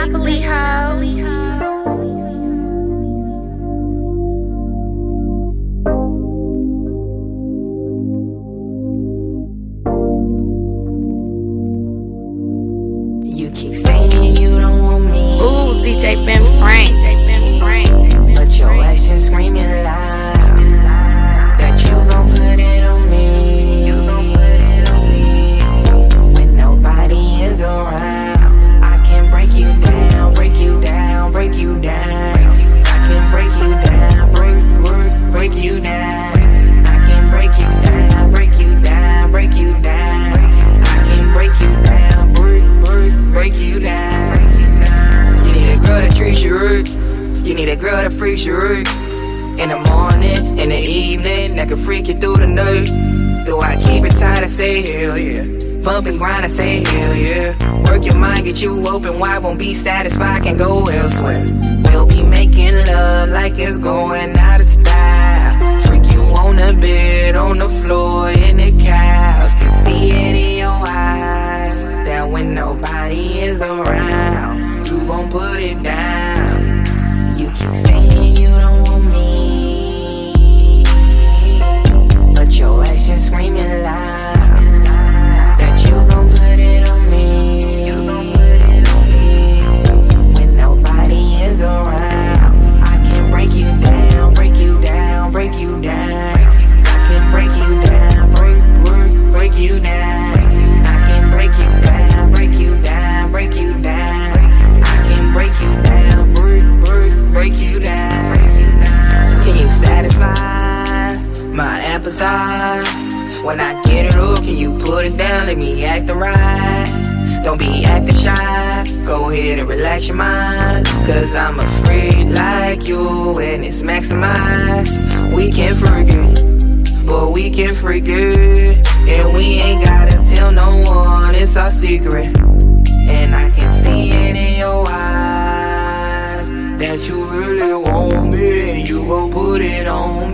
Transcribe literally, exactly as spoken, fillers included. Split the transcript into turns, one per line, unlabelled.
Monopoly hoe.
You keep saying you don't want me.
Ooh, D J Ben Frank.
But your actions screaming loud that you gon' put it on me. You gon' put it on me when nobody is around. I can break you down, break you down, break you down. I can break you down, break, break, break you down. I can break you down, break you down, break you down. I can break you down, break, break, break you down. You need a girl that treats you right. You need a girl that freaks you right. In the morning, in the evening, that can freak you through the night. Do I keep it tight? I say hell yeah. Bump and grind, I say hell yeah. Work your mind, get you open wide, won't be satisfied, can't go elsewhere. We'll be making love like it's going out of style. Freak you on the bed, on the floor, in the couch. Can see it in your eyes that when nobody is around, you gon' put it down. You keep saying you don't want me, but your actions screaming loud that you gon' put it on me. You gon' put it on me when nobody is around. I can break you down, break you down, break you down. I can break you down, break, break, break you down. I can break you down, break you down, break you down. I can break you down, break, break, break you down. Can you satisfy my appetite? When I get it up, can you put it down? Let me act right. Don't be acting shy. Go ahead and relax your mind. Cause I'm a freak like you and it's maximized. We can freak it, but we can freak it. And we ain't gotta tell no one, it's our secret. And I can see it in your eyes that you really want me, and you gon' put it on me.